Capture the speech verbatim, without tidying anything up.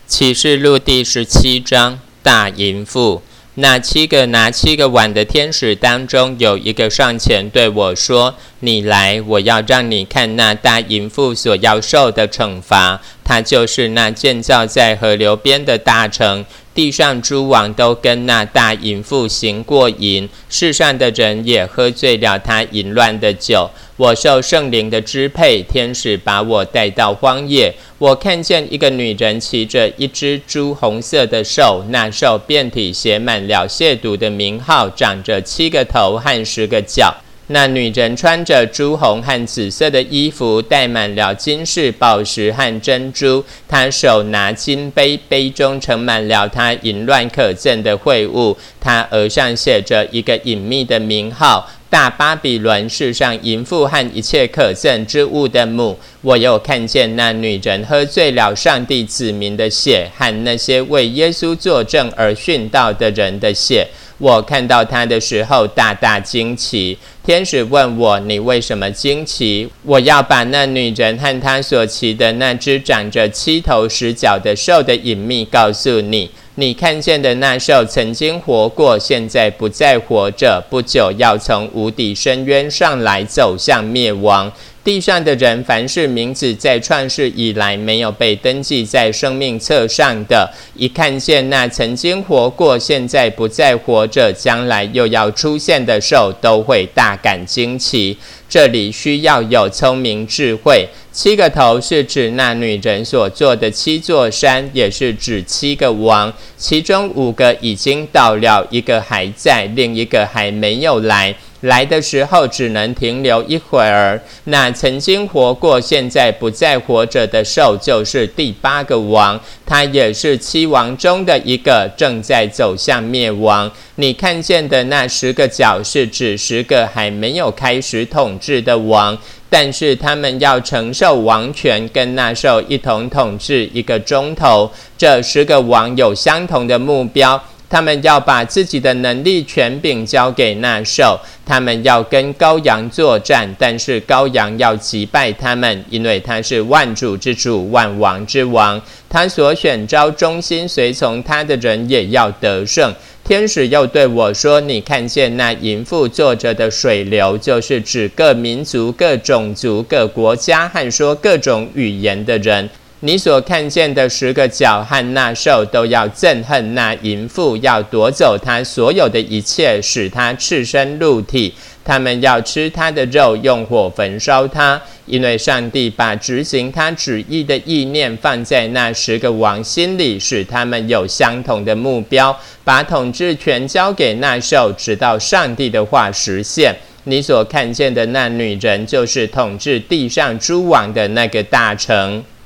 启示录第十七章，大淫妇。那七个拿七个碗的天使当中，有一个上前对我说：你来，我要让你看那大淫妇所要受的惩罚。她就是那建造在河流边的大城，地上诸王都跟那大淫妇行过淫，世上的人也喝醉了她淫乱的酒。我受圣灵的支配，天使把我带到荒野。我看见一个女人骑着一只朱红色的兽，那兽遍体写满了亵渎的名号，长着七个头和十个角。那女人穿着朱红和紫色的衣服，戴满了金饰、宝石和珍珠。她手拿金杯，杯中盛满了她淫乱可憎的秽物。她额上写着一个隐秘的名号：大巴比伦，世上淫妇和一切可憎之物的母。我又看见那女人喝醉了上帝子民的血，和那些为耶稣作证而殉道的人的血。我看到她的时候，大大惊奇。天使问我：你为什么惊奇？我要把那女人和她所骑的那只长着七头十角的兽的隐秘告诉你。你看见的那兽曾经活过，现在不再活着，不久要从无底深渊上来，走向灭亡。地上的人，凡是名字在创世以来没有被登记在生命册上的，一看见那曾经活过，现在不再活着，将来又要出现的兽，都会大感惊奇。这里需要有聪明智慧。七个头是指那女人所做的七座山，也是指七个王，其中五个已经到了，一个还在，另一个还没有来。来的时候只能停留一会儿。那曾经活过，现在不再活着的兽，就是第八个王，他也是七王中的一个，正在走向灭亡。你看见的那十个角，是指十个还没有开始统治的王，但是他们要承受王权，跟那兽一同统治一个钟头。这十个王有相同的目标，他们要把自己的能力权柄交给那兽，他们要跟羔羊作战，但是羔羊要击败他们，因为他是万主之主，万王之王。他所选召忠心随从他的人也要得胜。天使又对我说：你看见那淫妇坐着的水流，就是指各民族、各种族、各国家和说各种语言的人。你所看见的十个角和那兽，都要憎恨那淫妇，要夺走她所有的一切，使她赤身露体。他们要吃她的肉，用火焚烧她，因为上帝把执行他旨意的意念放在那十个王心里，使他们有相同的目标，把统治权交给那兽，直到上帝的话实现。你所看见的那女人，就是统治地上诸王的那个大城。